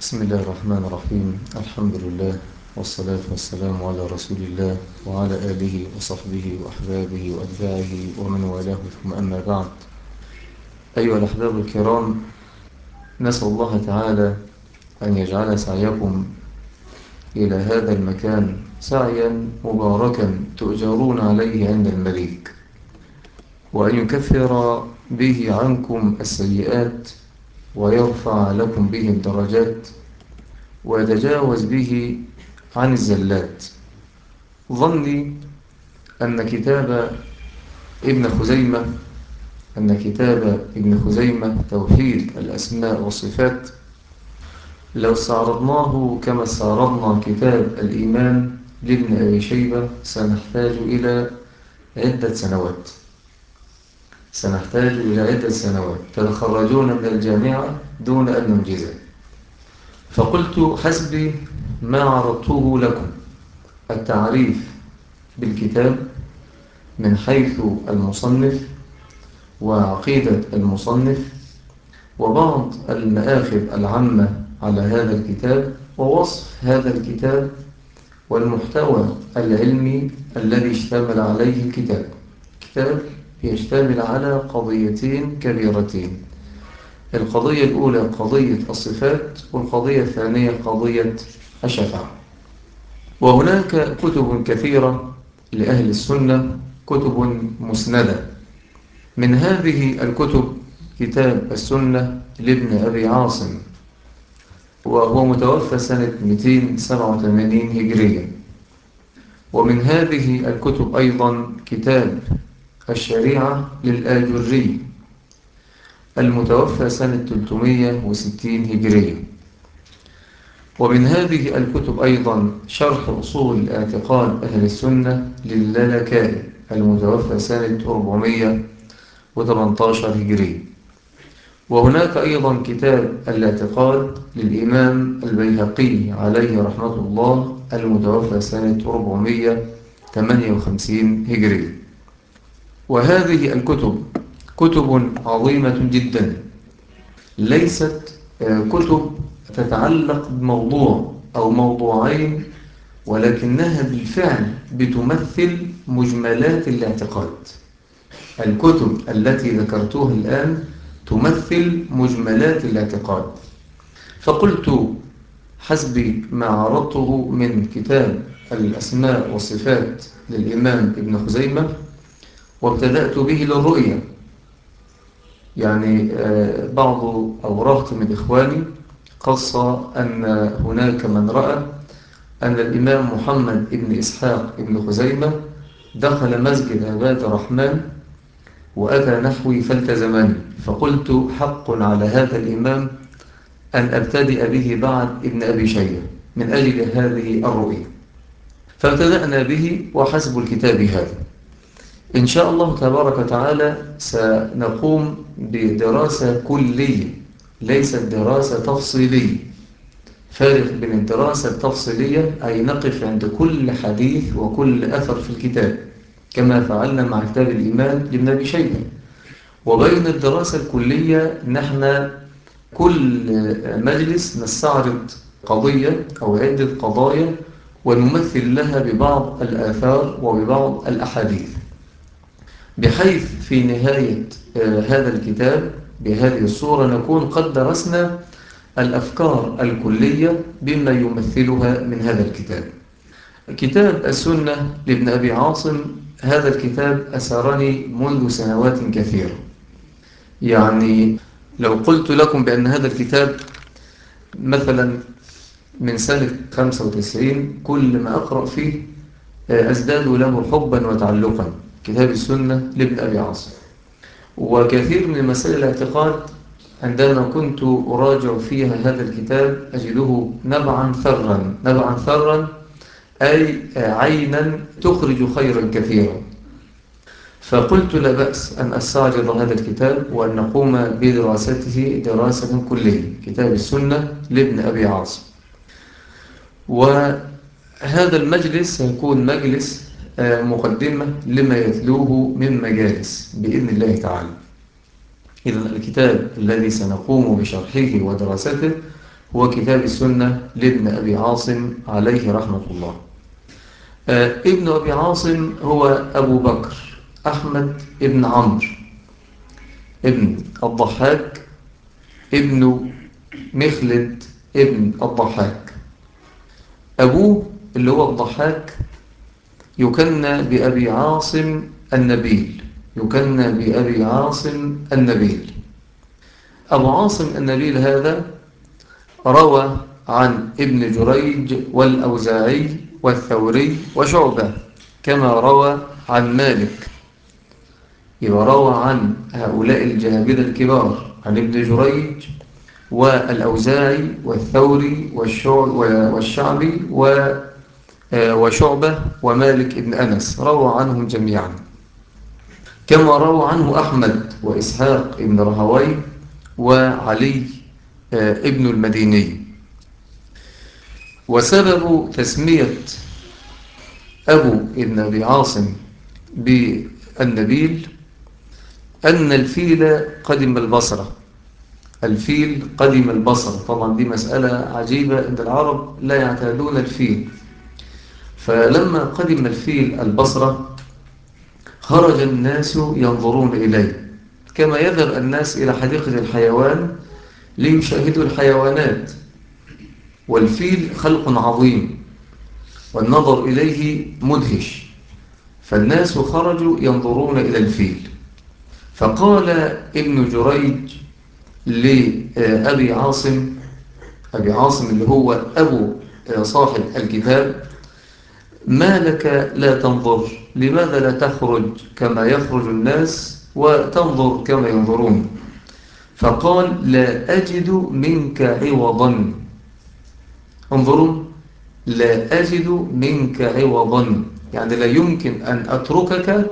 بسم الله الرحمن الرحيم. الحمد لله والصلاة والسلام على رسول الله وعلى آله وصحبه وأحبابه وأتباعه ومن والاه، ثم أما بعد. أيها الأحباب الكرام، نسأل الله تعالى أن يجعل سعيكم إلى هذا المكان سعيا مباركا تؤجرون عليه عند المليك، وأن يكفر به عنكم السيئات ويرفع لكم به الدرجات ويتجاوز به عن الزلات. ظني أن كتاب ابن خزيمة توحيد الأسماء والصفات لو استعرضناه كما استعرضنا كتاب الإيمان لابن أبي شيبة سنحتاج إلى عدة سنوات تتخرجون من الجامعة دون أن ننجزه. فقلت حسبي ما عرضته لكم التعريف بالكتاب من حيث المصنف وعقيدة المصنف وبعض المآخذ العامة على هذا الكتاب ووصف هذا الكتاب والمحتوى العلمي الذي اشتمل عليه الكتاب. كتاب يشتمل على قضيتين كبيرتين: القضية الأولى قضية الصفات، والقضية الثانية قضية الشفاعة. وهناك كتب كثيرة لأهل السنة، كتب مسندة. من هذه الكتب كتاب السنة لابن أبي عاصم، وهو متوفى سنة 287 هجرية. ومن هذه الكتب أيضا كتاب الشريعة للآجري المتوفى سنة 360 هجرية. ومن هذه الكتب أيضا شرح أصول اعتقاد أهل السنة للالكائي المتوفى سنة 418 هجرية. وهناك أيضا كتاب الاعتقاد للإمام البيهقي عليه رحمة الله المتوفى سنة 458 هجرية. وهذه الكتب كتب عظيمة جدا، ليست كتب تتعلق بموضوع أو موضوعين، ولكنها بالفعل بتمثل مجملات الاعتقاد. الكتب التي ذكرتها الآن تمثل مجملات الاعتقاد. فقلت حسبي ما عرضته من كتاب الأسماء والصفات للإمام ابن خزيمة، وابتدأت به للرؤية. يعني بعض أو رهط من إخواني قص أن هناك من رأى أن الإمام محمد ابن إسحاق ابن خزيمة دخل مسجد عباد الرحمن وأتى نحوي فالتزمني، فقلت حق على هذا الإمام أن أبتدئ به بعد ابن أبي شيبة من أجل هذه الرؤية. فابتدأنا به وحسب الكتاب هذا. إن شاء الله تبارك وتعالى سنقوم بدراسة كلية، ليست دراسة تفصيلية. فارق بين الدراسة التفصيلية أي نقف عند كل حديث وكل أثر في الكتاب كما فعلنا مع كتاب الإيمان لابن أبي شيبة، وبين الدراسة الكلية نحن كل مجلس نستعرض قضية أو عدة قضايا ونمثل لها ببعض الآثار وببعض الأحاديث، بحيث في نهاية هذا الكتاب بهذه الصورة نكون قد درسنا الأفكار الكلية بما يمثلها من هذا الكتاب. كتاب السنة لابن أبي عاصم، هذا الكتاب أسرني منذ سنوات كثيرة. يعني لو قلت لكم بأن هذا الكتاب مثلا من سنة 95 كل ما أقرأ فيه أزداد له حبا وتعلقا، كتاب السنة لابن أبي عاصم. وكثير من مسائل الاعتقاد عندما كنت أراجع فيها هذا الكتاب أجده نبعا ثرا أي عينا تخرج خيرا كثيرا. فقلت لا بأس أن أستعرض هذا الكتاب وأن نقوم بدراسته دراسة كلية، كتاب السنة لابن أبي عاصم. وهذا المجلس سيكون مجلس مقدمة لما يتلوه من مجالس بإذن الله تعالى. إذن الكتاب الذي سنقوم بشرحه ودراسته هو كتاب السنة لابن أبي عاصم عليه رحمة الله. ابن أبي عاصم هو أبو بكر أحمد ابن عمرو ابن الضحاك ابن مخلد ابن الضحاك. أبوه اللي هو الضحاك يكنى بأبي عاصم النبيل، يكنى بأبي عاصم النبيل. أبو عاصم النبيل هذا روى عن ابن جريج والأوزاعي والثوري وشعبة، كما روى عن مالك. يبقى روى عن هؤلاء الجهابذة الكبار، عن ابن جريج والأوزاعي والثوري والشعبي وشعبة ومالك ابن أنس، روى عنهم جميعا. كما روى عنه أحمد وإسحاق ابن رهوي وعلي ابن المديني. وسبب تسمية أبو ابن أبي عاصم بالنبيل أن الفيل قدم البصرة. الفيل قدم البصرة، طبعا دي مسألة عجيبة أن العرب لا يعتادون الفيل. فلما قدم الفيل البصرة خرج الناس ينظرون إليه، كما يذهب الناس إلى حديقة الحيوان ليشاهدوا الحيوانات. والفيل خلق عظيم والنظر إليه مدهش، فالناس خرجوا ينظرون إلى الفيل. فقال ابن جريج لأبي عاصم، أبي عاصم اللي هو أبو صاحب الكتاب: ما لك لا تنظر؟ لماذا لا تخرج كما يخرج الناس وتنظر كما ينظرون؟ فقال: لا أجد منك عوضا. انظروا، لا أجد منك عوضا، يعني لا يمكن أن أتركك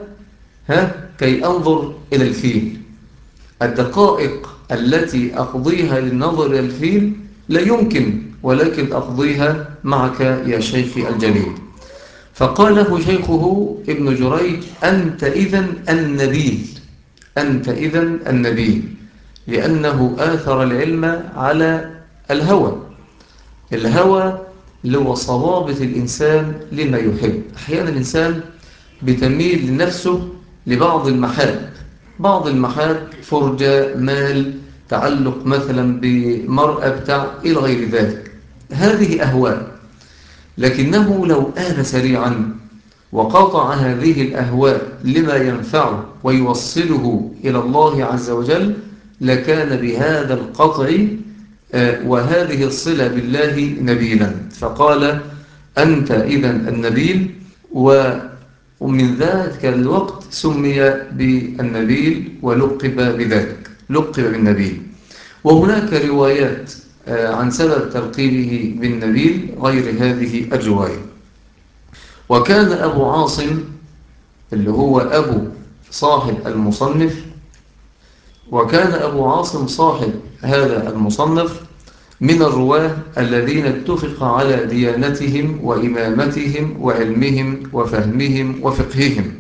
كي أنظر إلى الفيل. الدقائق التي أقضيها للنظر إلى الفيل لا يمكن، ولكن أقضيها معك يا شيخي الجليل. فقال له شيخه ابن جريج: أنت إذن النبيل، أنت إذن النبيل، لأنه آثر العلم على الهوى. الهوى اللي هو صلابة الإنسان لما يحب. أحيانا الإنسان بتميل لنفسه لبعض المحاب، بعض المحاب، فرجة، مال، تعلق مثلا بمرأة بتاع إلى غير ذلك، هذه أهواء. لكنه لو آن سريعا وقاطع هذه الأهواء لما ينفعه ويوصله إلى الله عز وجل لكان بهذا القطع وهذه الصلة بالله نبيلا. فقال: أنت إذن النبيل. ومن ذلك الوقت سمي بالنبيل ولقب بذلك، لقب بالنبيل. وهناك روايات عن سبب تلقيبه بالنبيل غير هذه الرواية. وكان أبو عاصم اللي هو أبو صاحب المصنف، وكان أبو عاصم صاحب هذا المصنف من الرواه الذين اتفق على ديانتهم وإمامتهم وعلمهم وفهمهم وفقههم.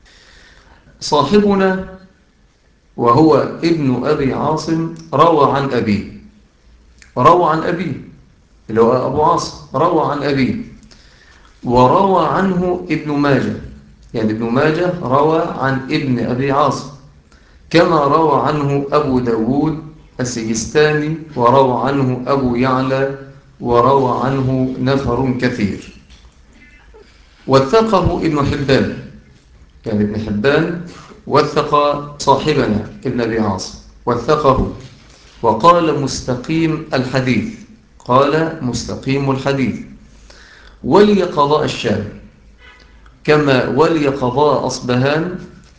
صاحبنا وهو ابن أبي عاصم روى عن أبيه، روى عن أبيه اللي هو أبو عاصم، روى عن أبيه. وروى عنه ابن ماجه، يعني ابن ماجه روى عن ابن أبي عاصم، كما روى عنه أبو داود السجستاني، وروى عنه أبو يعلى، وروى عنه نفر كثير. وثقه ابن حبان، يعني ابن حبان وثق صاحبنا ابن أبي عاصم، وثقه وقال مستقيم الحديث، قال مستقيم الحديث. ولي قضاء الشام، كما ولي قضاء أصبهان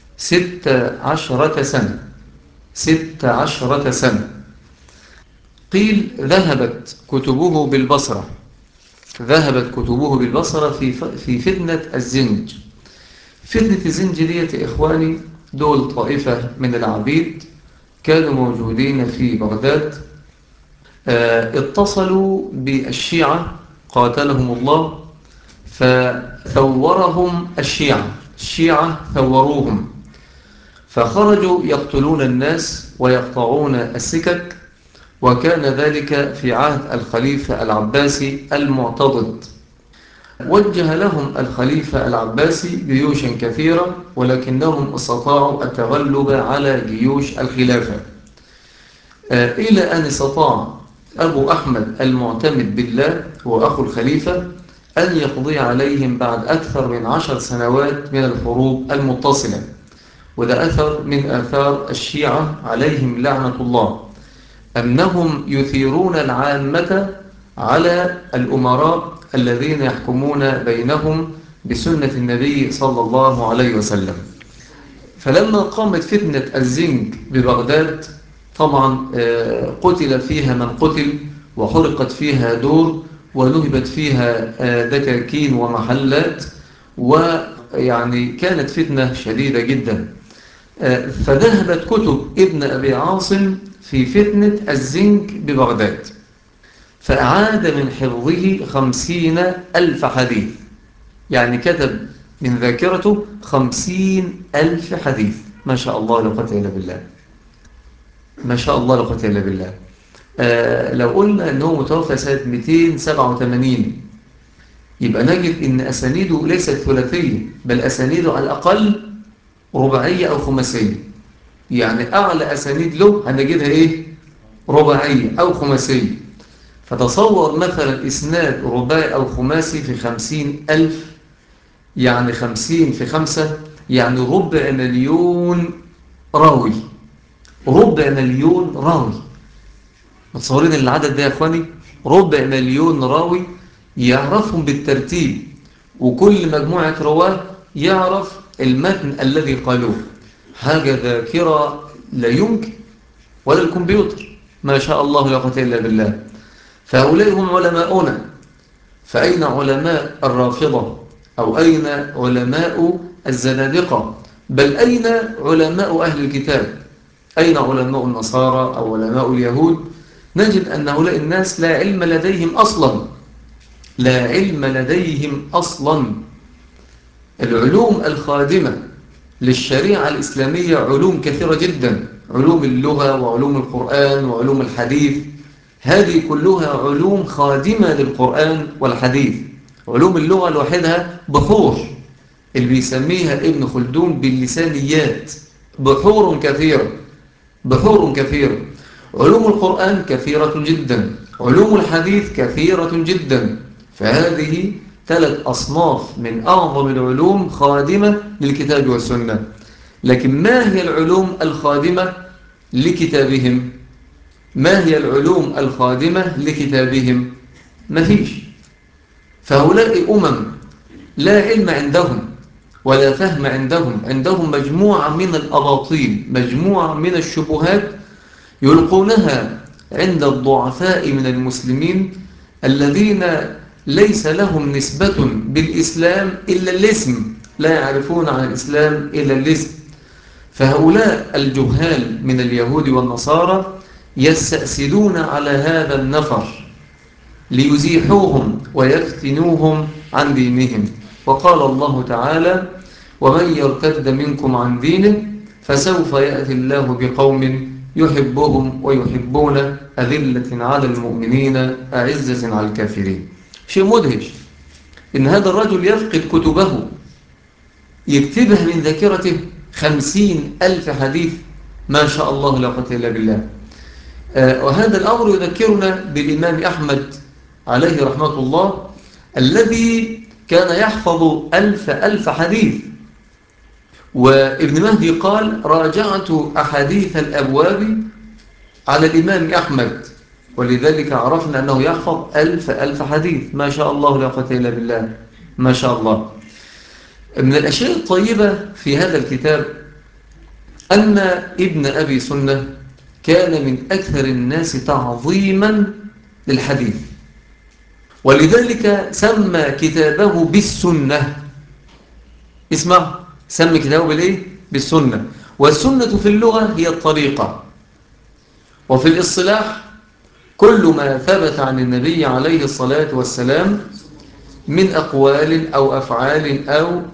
16 سنة، 16 سنة. قيل ذهبت كتبه بالبصرة، ذهبت كتبه بالبصرة في فتنة الزنج. فتنة الزنج ديت يا إخواني دول طائفة من العبيد كانوا موجودين في بغداد، اتصلوا بالشيعة قاتلهم الله، فثورهم الشيعة ثوروهم، فخرجوا يقتلون الناس ويقطعون السكك وكان ذلك في عهد الخليفة العباسي المعتضد. وجه لهم الخليفة العباسي جيوشا كثيرة، ولكنهم استطاعوا التغلب على جيوش الخلافة، إلى أن استطاع أبو أحمد المعتمد بالله وأخو الخليفة أن يقضي عليهم بعد أكثر من 10 سنوات من الحروب المتصلة. وده أثر من آثار الشيعة عليهم لعنة الله، أنهم يثيرون العامة على الأمراء الذين يحكمون بينهم بسنة النبي صلى الله عليه وسلم. فلما قامت فتنة الزنج ببغداد، طبعا قتل فيها من قتل، وحرقت فيها دور، ونهبت فيها دكاكين ومحلات، ويعني كانت فتنة شديدة جدا. فذهبت كتب ابن أبي عاصم في فتنة الزنج ببغداد، فأعاد من حفظه 50,000 حديث. يعني كتب من ذاكرته 50,000 حديث. ما شاء الله لا قوة إلا بالله، ما شاء الله لا قوة إلا بالله. لو قلنا أنه متوفى سنة 287، يبقى نجد أن أسانيده ليست ثلاثية، بل أسانيده على الأقل رباعية أو خماسية. يعني أعلى أسانيد له هنجدها إيه؟ رباعية أو خماسية. فتصور مثلا إسناد رباعي أو خماسي في 50,000، يعني 50 في 5 يعني 250,000 راوي. 250,000 راوي، متصورين العدد ده يا أخواني؟ 250,000 راوي يعرفهم بالترتيب، وكل مجموعة رواه يعرف المتن الذي قالوه. حاجة ذاكرة لا يمكن، ولا الكمبيوتر. ما شاء الله لا قوة إلا بالله. فهؤلاء هم علماؤنا. فأين علماء الرافضة؟ أو أين علماء الزنادقة؟ بل أين علماء أهل الكتاب؟ أين علماء النصارى أو علماء اليهود؟ نجد أن هؤلاء الناس لا علم لديهم أصلا، لا علم لديهم أصلا. العلوم الخادمة للشريعة الإسلامية علوم كثيرة جدا، علوم اللغة وعلوم القرآن وعلوم الحديث، هذه كلها علوم خادمة للقرآن والحديث. علوم اللغة لوحدها بحور، اللي بيسميها ابن خلدون باللسانيات، بحور كثيرة، بحور كثيرة. علوم القرآن كثيرة جدا، علوم الحديث كثيرة جدا. فهذه 3 أصناف من أعظم العلوم خادمة للكتاب والسنة. لكن ما هي العلوم الخادمة لكتابهم؟ ما هي العلوم الخادمة لكتابهم؟ ما فيش. فهؤلاء لا علم عندهم ولا فهم عندهم، عندهم مجموعة من الأباطيل، مجموعة من الشبهات يلقونها عند الضعفاء من المسلمين الذين ليس لهم نسبة بالإسلام إلا الاسم، لا يعرفون عن الإسلام إلا الاسم. فهؤلاء الجهال من اليهود والنصارى يستأسدون على هذا النفر ليزيحوهم ويفتنوهم عن دينهم. وقال الله تعالى: ومن يرتد منكم عن دينه فسوف يأتي الله بقوم يحبهم ويحبون أذلة على المؤمنين أعزة على الكافرين. شيء مدهش إن هذا الرجل يفقد كتبه يكتبها من ذاكرته 50,000 حديث. ما شاء الله لا قوة إلا بالله. وهذا الأمر يذكرنا بالإمام أحمد عليه رحمة الله، الذي كان يحفظ 1,000 حديث. وابن مهدي قال: راجعت أحاديث الأبواب على الإمام أحمد، ولذلك عرفنا أنه يحفظ 1,000 حديث. ما شاء الله لا قوة إلا بالله، ما شاء الله. من الأشياء الطيبة في هذا الكتاب أن ابن أبي سنة كان من أكثر الناس تعظيما للحديث، ولذلك سمى كتابه بالسنة. اسمع، سمي كتابه بالإيه؟ بالسنة. والسنة في اللغة هي الطريقة، وفي الاصطلاح كل ما ثبت عن النبي عليه الصلاة والسلام من أقوال أو أفعال أو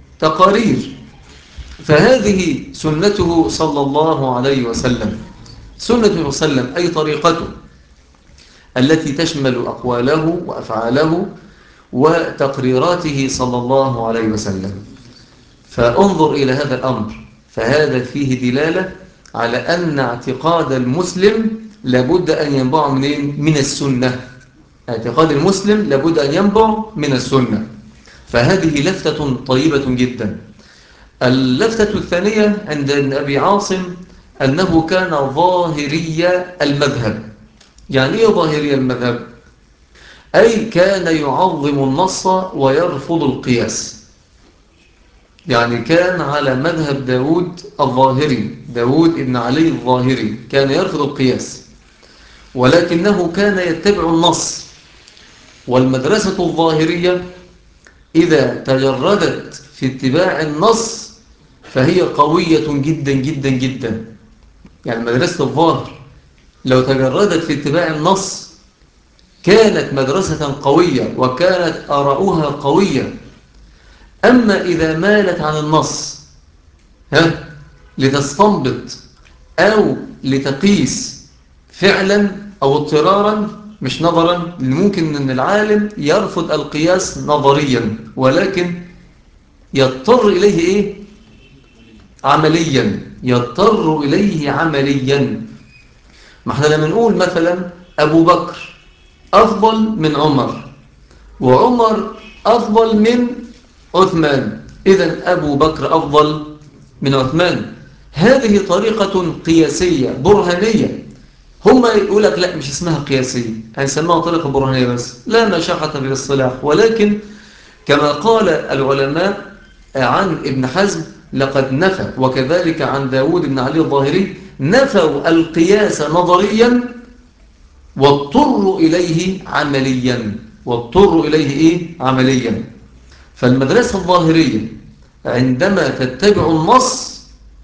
تقارير، فهذه سنته صلى الله عليه وسلم. سنة النبي صلى الله عليه وسلم أي طريقته التي تشمل أقواله وأفعاله وتقريراته صلى الله عليه وسلم. فانظر إلى هذا الأمر، فهذا فيه دلالة على أن اعتقاد المسلم لابد أن ينبع من السنة. اعتقاد المسلم لابد أن ينبع من السنة. فهذه لفتة طيبة جدا. اللفتة الثانية عند أبي عاصم أنه كان ظاهري المذهب. يعني إيه ظاهري المذهب؟ أي كان يعظم النص ويرفض القياس. يعني كان على مذهب داود الظاهري، داود ابن علي الظاهري، كان يرفض القياس ولكنه كان يتبع النص. والمدرسة الظاهرية إذا تجردت في اتباع النص فهي قوية جدا جدا جدا. يعني مدرسة الظاهر لو تجردت في اتباع النص كانت مدرسة قوية وكانت آراؤها قوية. أما إذا مالت عن النص لتستنبط أو لتقيس فعلا أو اضطرارا مش نظرا، ممكن أن العالم يرفض القياس نظريا ولكن يضطر إليه إيه؟ عمليا، يضطر إليه عمليا. ما احنا لما نقول مثلا أبو بكر أفضل من عمر وعمر أفضل من عثمان، إذن أبو بكر أفضل من عثمان. هذه طريقة قياسية برهانية. هم يقول لك لا مش اسمها قياسية، هنسميها طريقة برهانية بس، لا مشاحة في الاصطلاح. ولكن كما قال العلماء عن ابن حزم لقد نفى، وكذلك عن داود بن علي الظاهري، نفوا القياس نظريا واضطروا إليه عمليا. واضطروا إليه إيه؟ عمليا. فالمدرسة الظاهرية عندما تتبع النص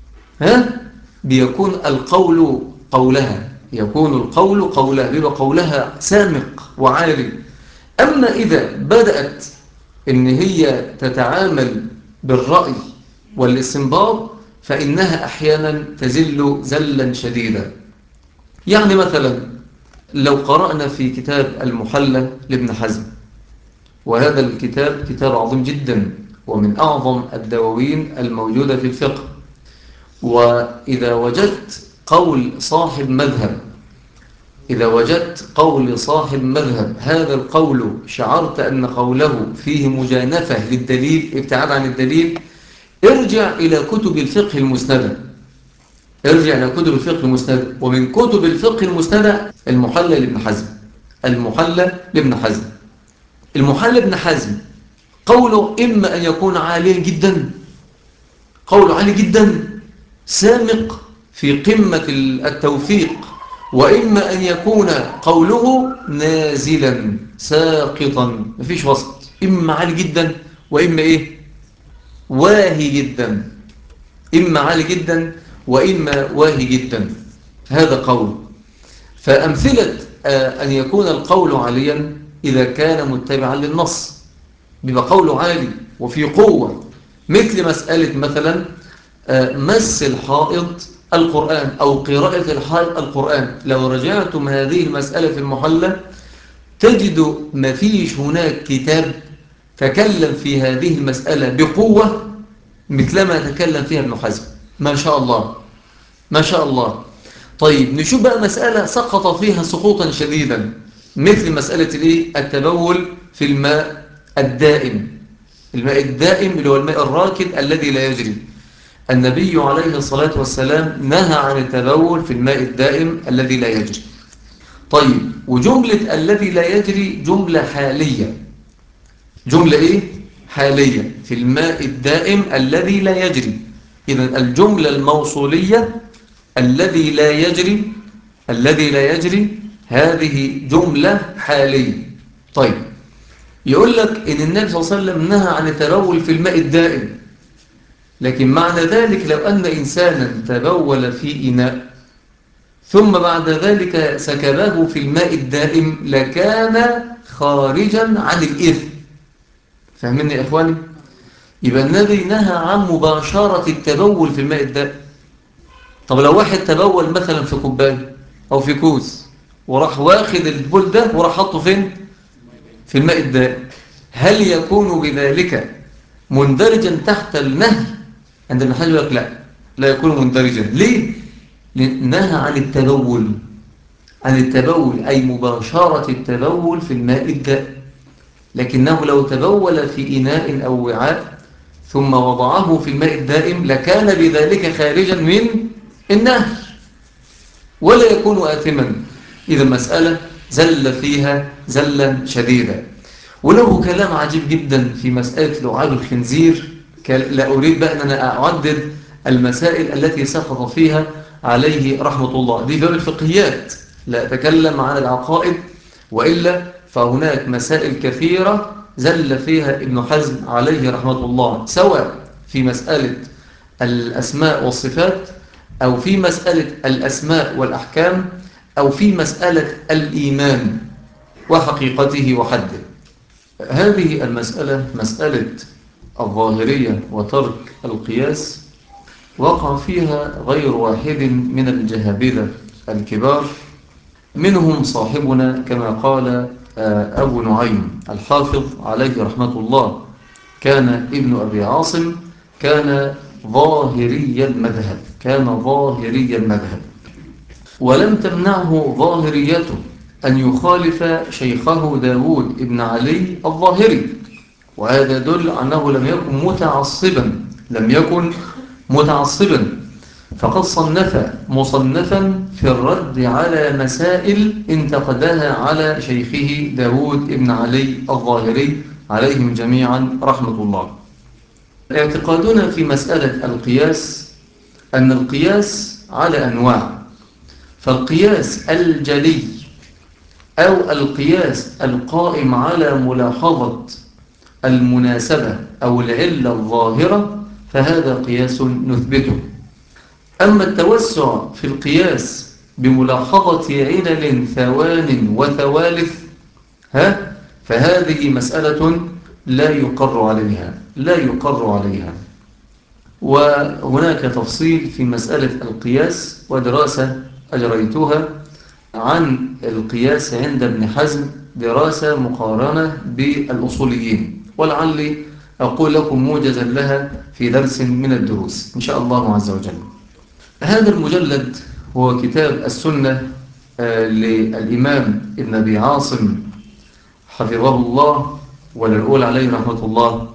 بيكون القول قولها، يكون القول قولها، بيبقى قولها سامق وعالي. أما إذا بدأت إن هي تتعامل بالرأي والاستنباط فإنها أحيانا تزل زلا شديدا. يعني مثلا لو قرأنا في كتاب المحلى لابن حزم، وهذا الكتاب كتاب عظيم جدا ومن أعظم الدواوين الموجودة في الفقه، وإذا وجدت قول صاحب مذهب، إذا وجدت قول صاحب مذهب هذا القول شعرت أن قوله فيه مجانفة للدليل، ابتعاد عن الدليل، ارجع إلى كتب الفقه المسندة. ارجع إلى كتب الفقه المسندة، ومن كتب الفقه المسندة المحلى لابن حزم. المحلى لابن حزم، المحلى لابن حزم قوله إما أن يكون عاليا جدا، قوله عالي جدا سامق في قمة التوفيق، وإما أن يكون قوله نازلا ساقطا، مفيش وسط، إما عالي جدا وإما إيه؟ واهي جدا. إما عالي جدا وإما واهي جدا، هذا قول. فأمثلة أن يكون القول عاليا إذا كان متبعا للنص بيبقى قوله عالي وفي قوة، مثل مسألة مثلا مس الحائض القرآن أو قراءة الحائض القرآن. لو رجعتم هذه المسألة في المحلى تجد ما فيش هناك كتاب تكلم في هذه المسألة بقوة مثلما تكلم فيها ابن حزم. ما شاء الله ما شاء الله. طيب نشوف بقى مسألة سقط فيها سقوطا شديدا، مثل مسألة التبول في الماء الدائم. الماء الدائم اللي هو الماء الراكد الذي لا يجري. النبي عليه الصلاة والسلام نهى عن التبول في الماء الدائم الذي لا يجري. طيب وجملة الذي لا يجري جملة حالية. جملة إيه؟ حالية في الماء الدائم الذي لا يجري. إذن الجملة الموصولية الذي لا يجري، الذي لا يجري هذه جملة حالية. طيب يقول لك إن النبي صلى الله عليه وسلم نهى عن التبول في الماء الدائم، لكن معنى ذلك لو أن إنسانا تبول في إناء ثم بعد ذلك سكبه في الماء الدائم لكان خارجا عن الإثم. فاهمين يا إخواني؟ يبقى النبي نهى عن مباشرة التبول في الماء الدائم. طب لو واحد تبول مثلا في كوباية أو في كوز وراح واخد البول ده وراح حطه فين؟ في الماء الدائم، هل يكون بذلك مندرجا تحت النهي؟ عند ابن حجر يقول لك لا، لا يكون مندرجا. ليه؟ نهى عن التبول، عن التبول أي مباشرة التبول في الماء الدائم، لكنه لو تبول في إناء أو وعاء ثم وضعه في الماء الدائم لكان بذلك خارجا من النهي ولا يكون آثما. إذا مسألة زل فيها زلا شديدا. وله كلام عجيب جدا في مسألة لعاب الخنزير، لا أريد بقى أن أنا أعدد المسائل التي سقط فيها عليه رحمة الله، دي باب الفقهيات، لا أتكلم عن العقائد، وإلا فهناك مسائل كثيرة زل فيها ابن حزم عليه رحمة الله، سواء في مسألة الأسماء والصفات، أو في مسألة الأسماء والأحكام، أو في مسألة الإيمان وحقيقته وحده. هذه المسألة، مسألة الظاهرية وترك القياس، وقع فيها غير واحد من الجهابذة الكبار، منهم صاحبنا كما قال أبو نعيم الحافظ عليه رحمة الله، كان ابن أبي عاصم كان ظاهري المذهب، كان ظاهري المذهب، ولم تمنعه ظاهريته أن يخالف شيخه داود ابن علي الظاهري، وهذا يدل أنه لم يكن متعصبا، لم يكن متعصبا، فقد صنف مصنفا في الرد على مسائل انتقدها على شيخه داود ابن علي الظاهري عليهم جميعا رحمة الله. اعتقادنا في مسألة القياس أن القياس على أنواع، فالقياس الجلي أو القياس القائم على ملاحظة المناسبة أو العلة الظاهرة فهذا قياس نثبته. أما التوسع في القياس بملاحظة علل ثوان وثوالث فهذه مسألة لا يقر عليها، لا يقر عليها. وهناك تفصيل في مسألة القياس ودراسة أجريتها عن القياس عند ابن حزم، دراسة مقارنة بالأصوليين، ولعلي أقول لكم موجزا لها في درس من الدروس إن شاء الله عز وجل. هذا المجلد هو كتاب السنة للإمام ابن أبي عاصم حفظه الله، ولا نقول عليه رحمة الله؟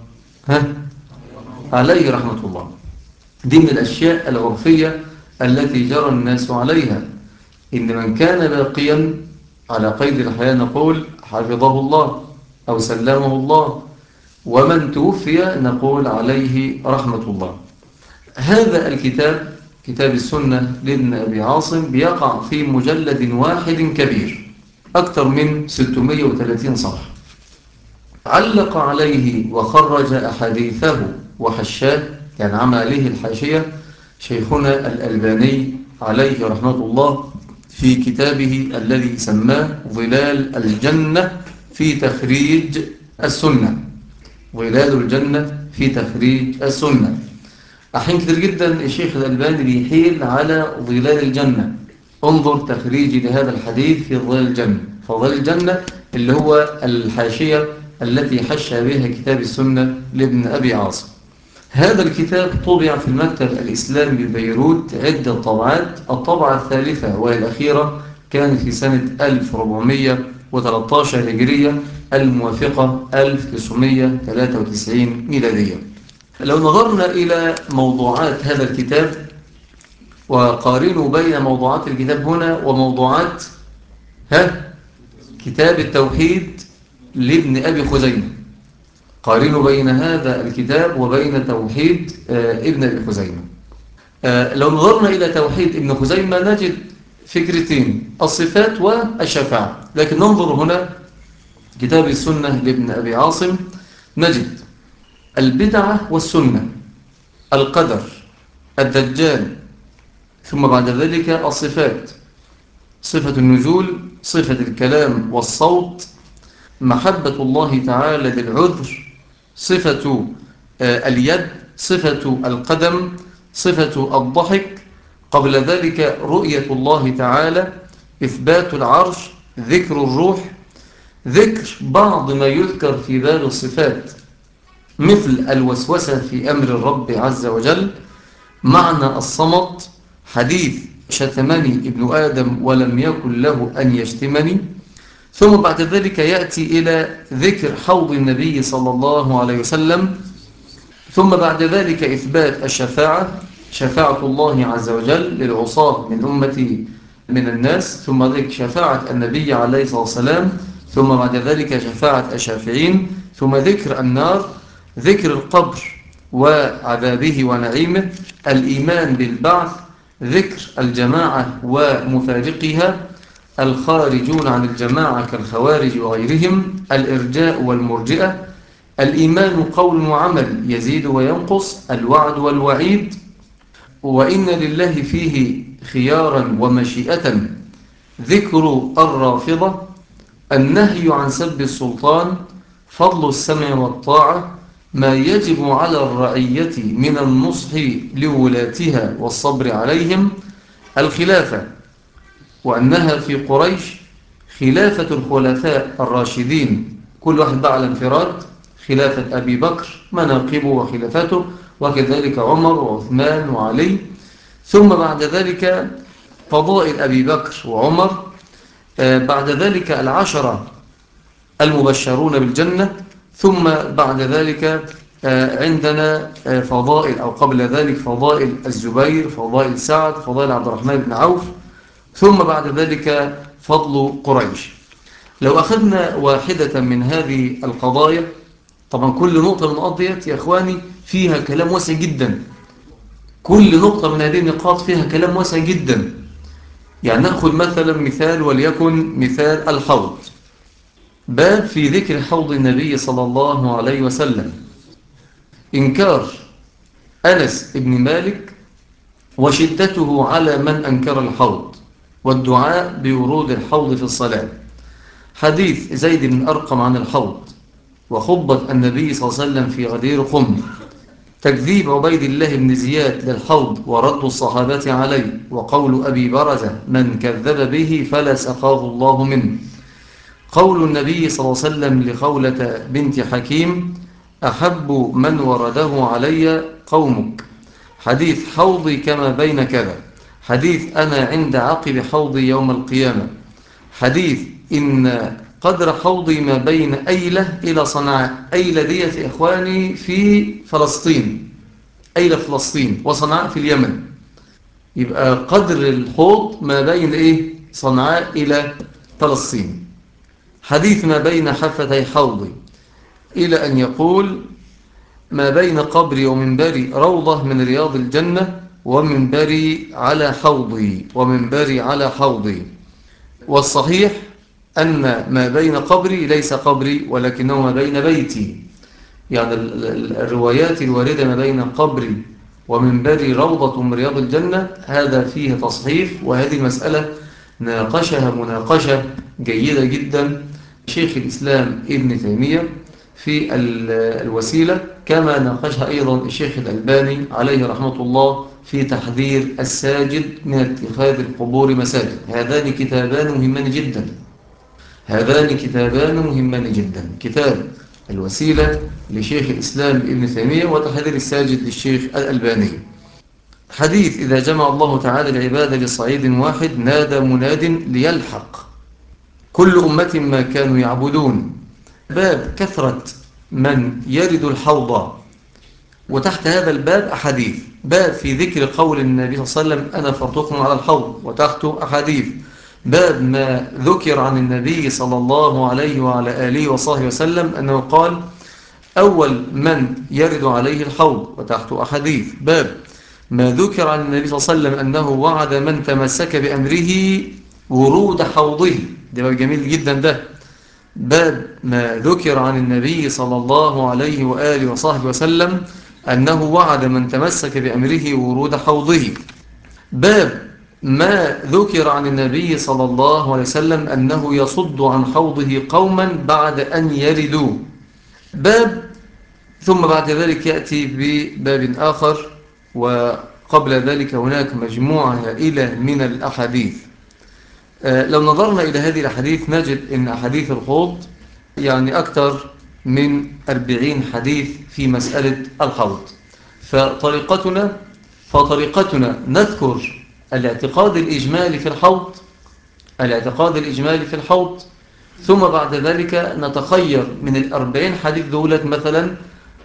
عليه رحمة الله. دي من الأشياء العرفية التي جرى الناس عليها، إن من كان باقيا على قيد الحياة نقول حفظه الله أو سلمه الله، ومن توفي نقول عليه رحمة الله. هذا الكتاب كتاب السنة لابن أبي عاصم بيقع في مجلد واحد كبير أكثر من 630 صفحة، علق عليه وخرج أحاديثه وحشاه، يعني عمل عليه الحاشية شيخنا الألباني عليه رحمة الله في كتابه الذي سماه ظلال الجنة في تخريج السنة، ظلال الجنة في تخريج السنة. أحيان كتير جدا الشيخ الألباني بيحيل على ظلال الجنة، انظر تخريجي لهذا الحديث في ظلال الجنة، فظلال الجنة اللي هو الحاشية التي حشى بها كتاب السنة لابن أبي عاصم. هذا الكتاب طبع في المكتب الإسلامي ببيروت عدة طبعات، الطبعة الثالثة وهي الأخيرة كانت في سنة 1413 هجرية الموافقة 1993 ميلادية. لو نظرنا إلى موضوعات هذا الكتاب وقارنوا بين موضوعات الكتاب هنا وموضوعات كتاب التوحيد لابن أبي خزيمة، قارنوا بين هذا الكتاب وبين توحيد ابن أبي خزيمة. لو نظرنا إلى توحيد ابن خزيمة نجد فكرتين، الصفات والشفاعة، لكن ننظر هنا كتاب السنة لابن أبي عاصم نجد البدعة والسنة، القدر، الدجال، ثم بعد ذلك الصفات، صفة النزول، صفة الكلام والصوت، محبة الله تعالى للعذر، صفة اليد، صفة القدم، صفة الضحك، قبل ذلك رؤية الله تعالى، إثبات العرش، ذكر الروح، ذكر بعض ما يذكر في باب الصفات مثل الوسوسة في أمر الرب عز وجل، معنى الصمت، حديث شتمني ابن آدم ولم يكن له أن يشتمني. ثم بعد ذلك يأتي إلى ذكر حوض النبي صلى الله عليه وسلم. ثم بعد ذلك إثبات الشفاعة، شفاعة الله عز وجل للعصاة من أمتي من الناس. ثم ذلك شفاعة النبي عليه الصلاة والسلام. ثم بعد ذلك شفاعة الشافعين. ثم ذكر النار، ذكر القبر وعذابه ونعيمه، الإيمان بالبعث، ذكر الجماعة ومفارقها، الخارجون عن الجماعة كالخوارج وغيرهم، الإرجاء والمرجئة، الإيمان قول وعمل يزيد وينقص، الوعد والوعيد، وإن لله فيه خيارا ومشيئة، ذكر الرافضة، النهي عن سب السلطان، فضل السمع والطاعة، ما يجب على الرعية من النصح لولاتها والصبر عليهم، الخلافة، وأنها في قريش خلافة الخلفاء الراشدين، كل واحد بقى على انفراد، خلافة أبي بكر مناقبه وخلافته، وكذلك عمر وعثمان وعلي. ثم بعد ذلك فضائل أبي بكر وعمر. بعد ذلك العشرة المبشرون بالجنة. ثم بعد ذلك عندنا فضائل، أو قبل ذلك فضائل الزبير، فضائل سعد، فضائل عبد الرحمن بن عوف. ثم بعد ذلك فضل قريش. لو أخذنا واحدة من هذه القضايا، طبعا كل نقطة من النقاط ديت يا إخواني فيها كلام واسع جدا، كل نقطة من هذه النقاط فيها كلام واسع جدا. يعني نأخذ مثلا مثال، وليكن مثال الحوض، باب في ذكر حوض النبي صلى الله عليه وسلم، إنكار أنس بن مالك وشدته على من أنكر الحوض، والدعاء بورود الحوض في الصلاة، حديث زيد بن أرقم عن الحوض، وخطبة النبي صلى الله عليه وسلم في غدير قم، تكذيب عبيد الله بن زياد للحوض ورد الصحابة عليه، وقول أبي برزة من كذب به فلا سقاه الله منه، قول النبي صلى الله عليه وسلم لخولة بنت حكيم أحب من ورده علي قومك، حديث حوضي كما بين كذا، حديث أنا عند عقب حوضي يوم القيامة، حديث إن قدر حوضي ما بين أيلة إلى صنعاء. أيلة ديت يا إخواني في فلسطين، أيلة فلسطين، وصنعاء في اليمن. يبقى قدر الحوض ما بين إيه؟ صنعاء إلى فلسطين. حديث ما بين حفتي حوضي، إلى أن يقول ما بين قبري ومنبري روضة من رياض الجنة، ومنبري على حوضي، ومنبري على حوضي. والصحيح أن ما بين قبري ليس قبري، ولكنه ما بين بيتي. يعني الروايات الواردة ما بين قبري ومنبري روضة من رياض الجنة هذا فيه تصحيح، وهذه المسألة ناقشها مناقشة جيدة جدا شيخ الإسلام ابن تيمية في الوسيلة، كما ناقشها أيضا الشيخ الألباني عليه رحمة الله في تحذير الساجد من اتخاذ القبور مساجد. هذان كتابان مهمان جدا، هذان كتابان مهمان جدا، كتاب الوسيلة لشيخ الإسلام ابن تيمية، وتحذير الساجد للشيخ الألباني. حديث إذا جمع الله تعالى العباد لصعيد واحد نادى مناد ليلحق كل أمة ما كانوا يعبدون. باب كثرة من يرد الحوض، وتحت هذا الباب أحاديث. باب في ذكر قول النبي صلى الله عليه وسلم أنا فرطكم على الحوض، وتحته أحاديث. باب ما ذكر عن النبي صلى الله عليه وعلى آله وصحبه وسلم أنه قال أول من يرد عليه الحوض، وتحته أحاديث. باب ما ذكر عن النبي صلى الله عليه وسلم أنه وعد من تمسك بأمره ورود حوضه، ده باب جميل جدا ده. باب ما ذكر عن النبي صلى الله عليه وآله وصحبه وسلم أنه وعد من تمسك بأمره ورود حوضه. باب ما ذكر عن النبي صلى الله عليه وسلم أنه يصد عن حوضه قوما بعد أن يردوا. باب ثم بعد ذلك يأتي بباب آخر، وقال قبل ذلك هناك مجموعة هائلة من الأحاديث. لو نظرنا إلى هذه الأحاديث نجد أن أحاديث الحوض يعني أكثر من 40 حديث في مسألة الحوض. فطريقتنا نذكر الاعتقاد الإجمالي في الحوض، ثم بعد ذلك نتخير من 40 حديث دولة مثلا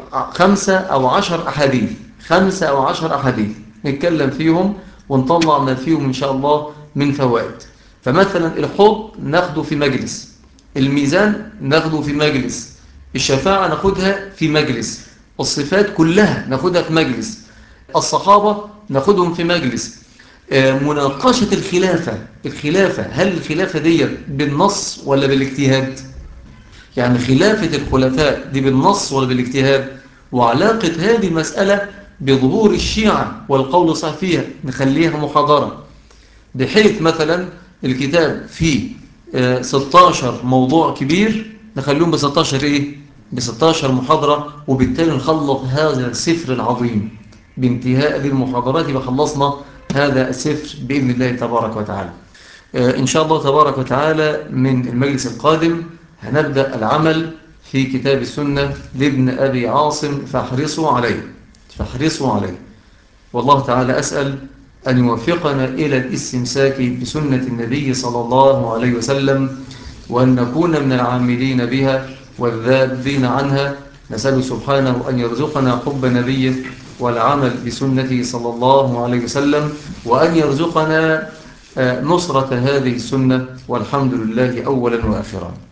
5 أو 10 أحاديث نتكلم فيهم ونطلع ما فيهم إن شاء الله من فوائد. فمثلا الحوض ناخده في مجلس، الميزان ناخده في مجلس، الشفاعة ناخدها في مجلس، الصفات كلها ناخدها في مجلس، الصحابة ناخدهم في مجلس. مناقشة الخلافة هل الخلافة دي بالنص ولا بالاجتهاد؟ يعني خلافة الخلفاء دي بالنص ولا بالاجتهاد؟ وعلاقة هذه المسألة بظهور الشيعة والقول صح فيها نخليها محاضرة، بحيث مثلا الكتاب فيه 16 موضوع كبير نخليهم ب 16 إيه؟ ب 16 محاضرة، وبالتالي نخلص هذا السفر العظيم. بانتهاء هذه المحاضرات يبقى خلصنا هذا السفر بإذن الله تبارك وتعالى. إن شاء الله تبارك وتعالى من المجلس القادم هنبدأ العمل في كتاب السنة لابن أبي عاصم، فاحرصوا عليه. والله تعالى أسأل أن يوفقنا إلى الاستمساك بسنة النبي صلى الله عليه وسلم، وأن نكون من العاملين بها والذابين عنها. نسأل سبحانه أن يرزقنا حب نبيه والعمل بسنته صلى الله عليه وسلم، وأن يرزقنا نصرة هذه السنة، والحمد لله أولا وآخرا.